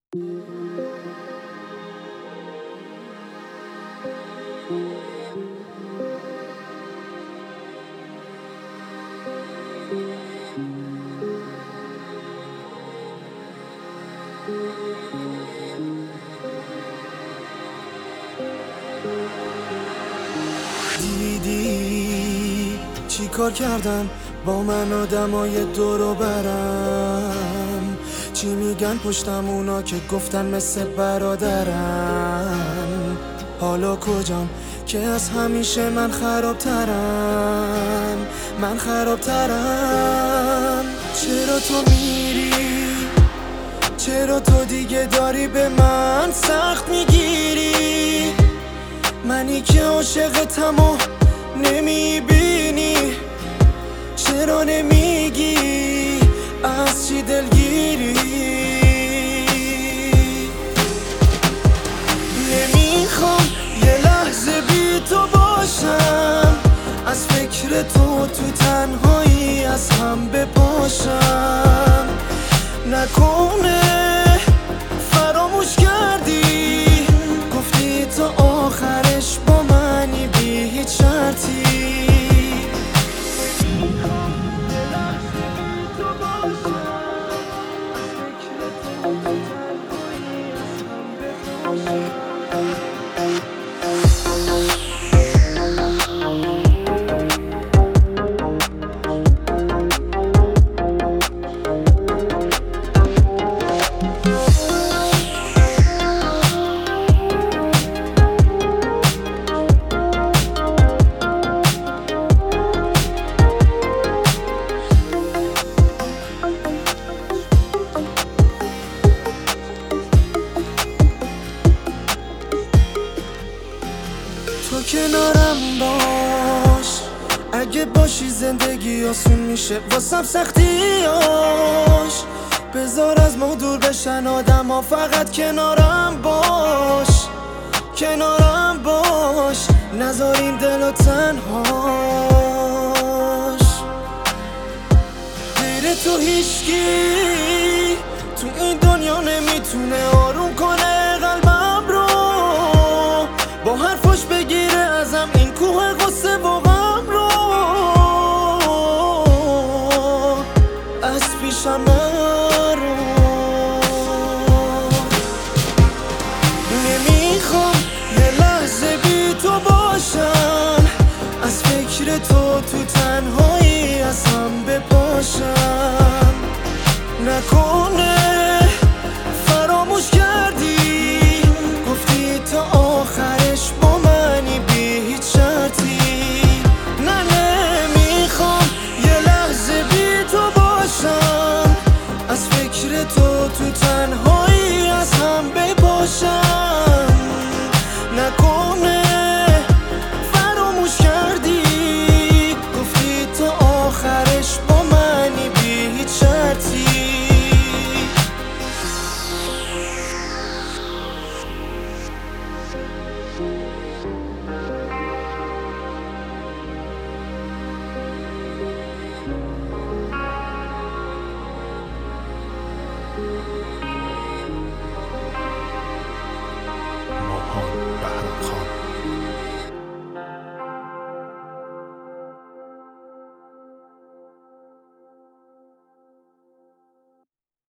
دیدی چی کار کردن با من آدمای دورو برم؟ چی میگن پشتم اونا که گفتن مثل برادرم؟ حالا کجام که از همیشه من خرابترم؟ چرا تو میری؟ چرا تو دیگه داری به من سخت میگیری؟ منی که عاشقتم و نمیبینی، چرا نمیگی از چی دلگیری؟ نمیخوام یه لحظه بی تو باشم، از فکر تو تنهایی از هم بپاشم. نکنه فراموش کردی، گفتی تا آخرش با منی بی هیچ شرطی. تو کنارم باش، اگه باشی زندگی آسون میشه واسم سختیاش. بذار از ما دور بشن آدم ها، فقط کنارم باش، نذار این دل تنهاش. غیر تو هیچکی تو این دنیا نمیتونه آروم کنه قلبم رو، با حرفاش بگیره ازم این کوه غصه و غم رو. از پیشم نرو، نمیخوام یه لحظه بی تو باشم، از فکر تو تنهایی از هم بپاشم. نکنه فراموش کردی، گفتی تا آخرش با منی بی هیچ شرطی. نه نمیخوام یه لحظه بی تو باشم، از فکر تو تنها